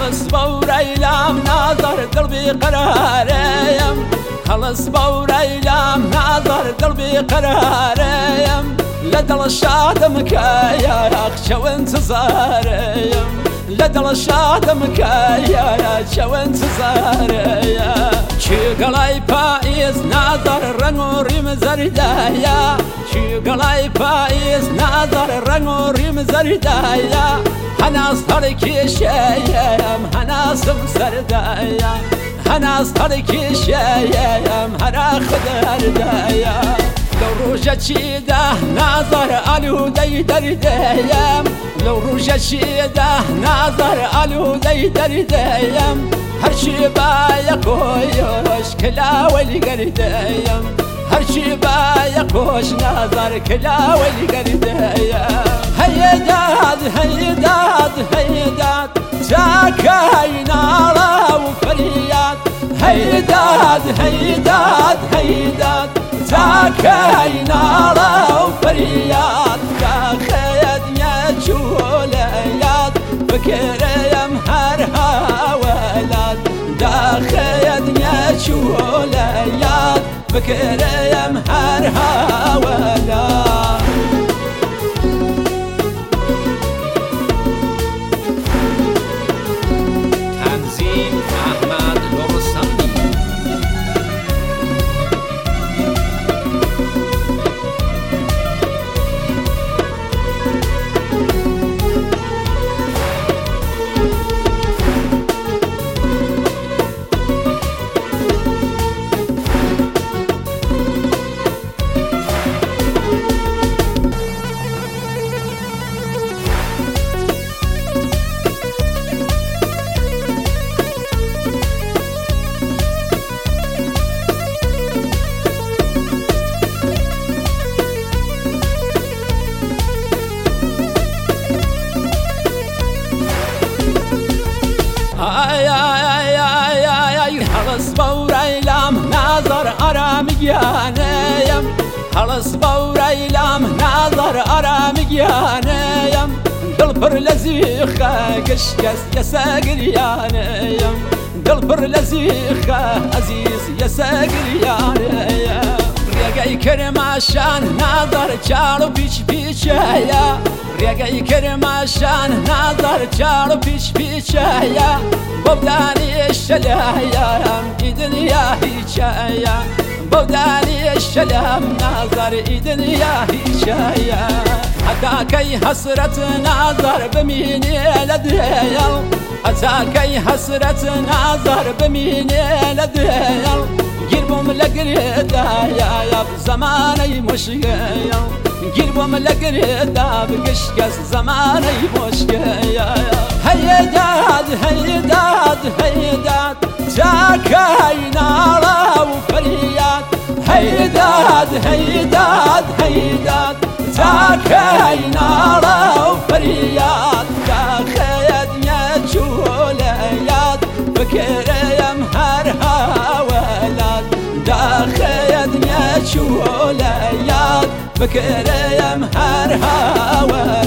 خلص بوريلام ناظر قلبي قراريم خلص بوريلام ناظر قلبي قراريم لدل الشادم كايا اخشى وانتظاريم لدل الشادم كايا اخشى وانتظاريم شي قلاي فايز ناظر رنوري مزردايا شي قلاي فايز ناظر رنوري مزردايا هناس تركي شيم هناس مسردايا هناس تركي شيم هنا خدر دايا لو روجت شيده ناظر الو دي دردايم لو روجت شيده ناظر الو دي دردايم هرشي بايا كويش كلا والقردايم هرشي بايا كوش ناظر كلا والقردايم هيداد هيداد هيداد ساكاي نارا وفرياد هيداد هيداد هيداد ساكاي نارا وفرياد داخيد يا جوليات فكر يا مهرها ولاد داخيد يا جوليات فكر يا مهرها ولاد خلص بوريلام ناظر أراميانيم خلص بوريلام ناظر أراميانيم دلبر لزيخة قشقس يساقريانيم دلبر لزيخة عزيز يساقريانيم ريقاي كرماشان ناظر جارو بيش بيشايا ريقاي كرماشان ناظر جارو بيش بيشايا بوداني الشلايا إذن يا هيشايا بوداني الشلام ناظر إذن يا هيشايا أتاكي حسرة ناظر بميني لديل أتاكي حسرة ناظر بميني لديل قلبهم لقريدا يا بزماني مشقيل قلبهم لقريدا بقشقس زماني مشقيل هيداد هيداد هيداد ساكاي نارا وفرياد هيداد هيداد هيداد ساكاي نارا وفرياد داخيد يا جوليات فكر يا مهرها ولاد داخيد يا جوليات فكر يا مهرها ولاد